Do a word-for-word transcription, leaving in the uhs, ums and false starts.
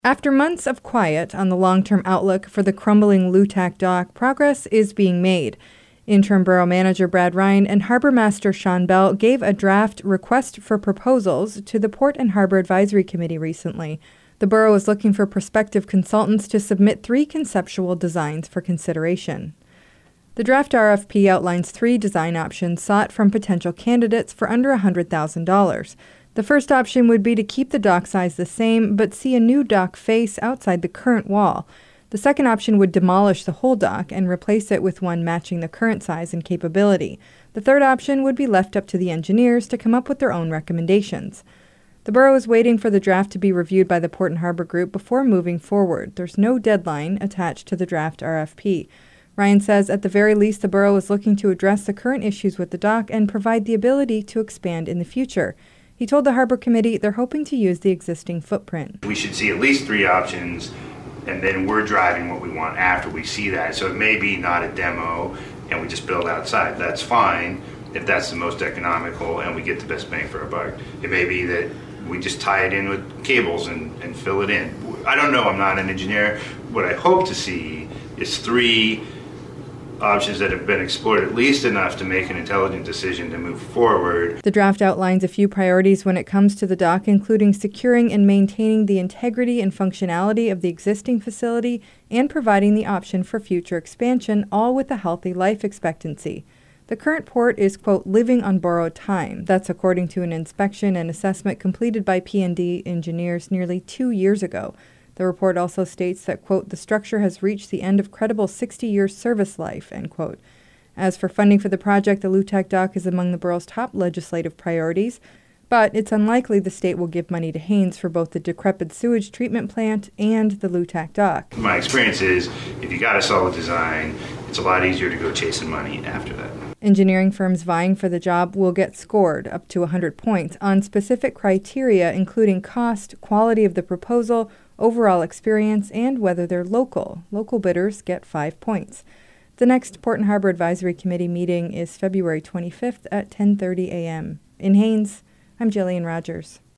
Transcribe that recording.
After months of quiet on the long-term outlook for the crumbling Lou-Tac dock, progress is being made. Interim Borough Manager Brad Ryan and Harbor Master Sean Bell gave a draft request for proposals to the Port and Harbor Advisory Committee recently. The borough is looking for prospective consultants to submit three conceptual designs for consideration. The draft R F P outlines three design options sought from potential candidates for under one hundred thousand dollars. The first option would be to keep the dock size the same, but see a new dock face outside the current wall. The second option would demolish the whole dock and replace it with one matching the current size and capability. The third option would be left up to the engineers to come up with their own recommendations. The borough is waiting for the draft to be reviewed by the Port and Harbor Group before moving forward. There's no deadline attached to the draft R F P. Ryan says at the very least the borough is looking to address the current issues with the dock and provide the ability to expand in the future. He told the Harbor Committee they're hoping to use the existing footprint. We should see at least three options, and then we're driving what we want after we see that. So it may be not a demo and we just build outside. That's fine if that's the most economical and we get the best bang for our buck. It may be that we just tie it in with cables and, and fill it in. I don't know, I'm not an engineer. What I hope to see is three options that have been explored at least enough to make an intelligent decision to move forward. The draft outlines a few priorities when it comes to the dock, including securing and maintaining the integrity and functionality of the existing facility and providing the option for future expansion, all with a healthy life expectancy. The current port is, quote, living on borrowed time. That's according to an inspection and assessment completed by P and D engineers nearly two years ago. The report also states that, quote, the structure has reached the end of credible sixty-year service life, end quote. As for funding for the project, the Lou-Tac dock is among the borough's top legislative priorities, but it's unlikely the state will give money to Haynes for both the decrepit sewage treatment plant and the Lou-Tac dock. My experience is if you got a solid design, it's a lot easier to go chasing money after that. Engineering firms vying for the job will get scored up to one hundred points on specific criteria, including cost, quality of the proposal, overall experience, and whether they're local. Local bidders get five points. The next Port and Harbor Advisory Committee meeting is February twenty-fifth at ten thirty a.m. In Haynes, I'm Jillian Rogers.